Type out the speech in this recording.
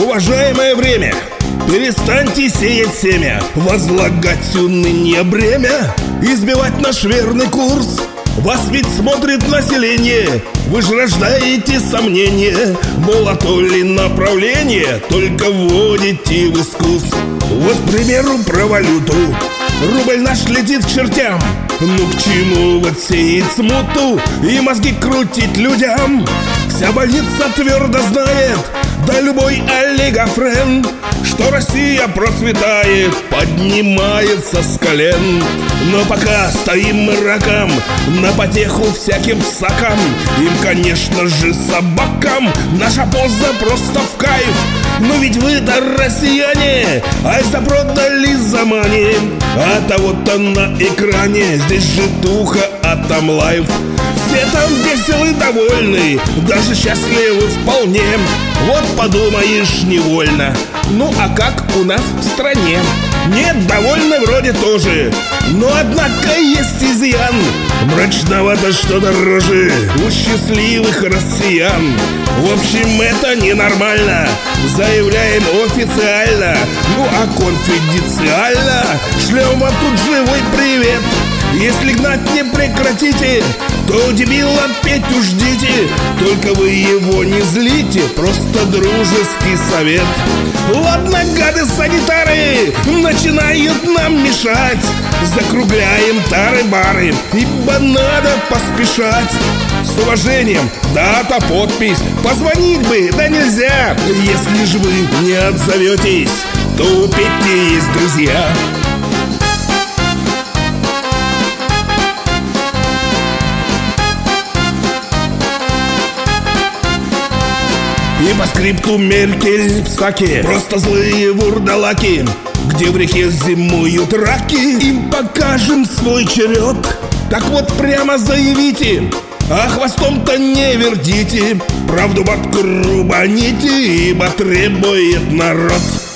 Уважаемое время, перестаньте сеять семя, возлагать уныние бремя, избивать наш верный курс. Вас ведь смотрит население, вы же рождаете сомнения, мол, а то ли направление только вводите в искус. Вот, к примеру, про валюту. Рубль наш летит к чертям. Ну к чему вот сеять смуту и мозги крутить людям? Вся больница твердо знает, да любой олигофрен, что Россия процветает, поднимается с колен. Но пока стоим мы раком на потеху всяким псакам, им, конечно же, собакам наша поза просто в кайф. Но ведь вы-то россияне, ай запродали за мани, а того-то на экране здесь житуха, а там лайф. Все там веселы, довольны, даже счастливы вполне. Вот подумаешь невольно, ну а как у нас в стране? Нет, довольны вроде тоже, но однако есть изъян. Мрачновато что-то рожи у счастливых россиян. В общем, это ненормально, заявляем официально. Ну а конфиденциально шлем вам тут живой привет. Если гнать не прекратите, то дебила Петю ждите. Только вы его не злите, просто дружеский совет. Ладно, гады-санитары начинают нам мешать. Закругляем тары-бары, ибо надо поспешать. С уважением, дата, подпись, позвонить бы, да нельзя. Если же вы не отзоветесь, то у Пети есть друзья. И по скрипту Меркель, Псаки, просто злые вурдалаки, где в реке зимуют раки, им покажем свой черед. Так вот прямо заявите, а хвостом-то не вертите, правду матку рубаните, ибо требует народ.